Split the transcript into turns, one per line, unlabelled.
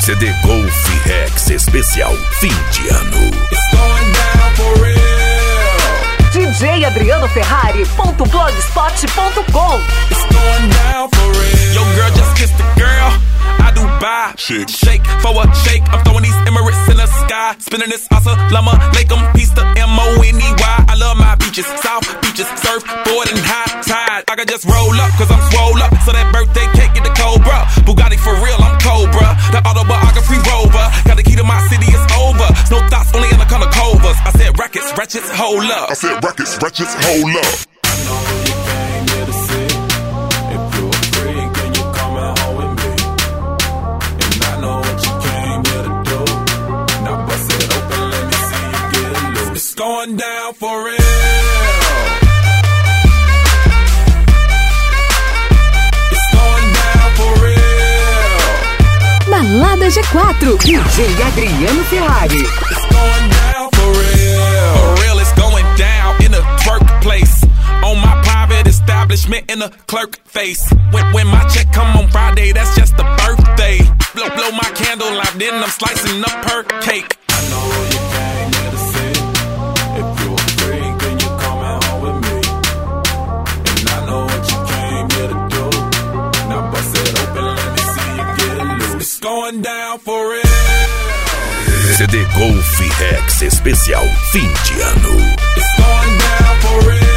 CD Golf Rex especial fim de ano.
It's going down for real.
DJ AdrianoFerrari.blogspot.com.
It's going down for real. Yo girl just kissed the girl. I do buy shake for a shake. I'm throwing these Emirates in the sky, spinning this Assalamu alaikum, peace to MONEY. I love my beaches, south beaches, surfboard and high tide. I can just roll up cause I'm swole up, so that birthday cake get the Cobra. Bugatti for real, I'm Cobra. The autobiography rover, got the key to my city, it's over. No thoughts, only in the color covers. I said rackets, ratchets, hold up.
I said rackets, ratchets, hold up.
I know you came here to see. If you're a freak, then you coming home with me. And I know what you came here to do. Now bust it open, let me see you get loose. It's going down for real. It's going down for real.
Balada G4, DJ Adriano Ferrari.
It's going down for real. For real, it's going down in the workplace. On my private establishment in the clerk face. When my check come on Friday, that's just a birthday. Blow my candle out, then I'm slicing up her cake. I know you came here to see. If you're a freak, then you coming home with me. And I know what you came here to do. Now bust it open, let me see you get loose. It's going down for real.
CD Golf Rex especial fim de ano.
It's going down for real.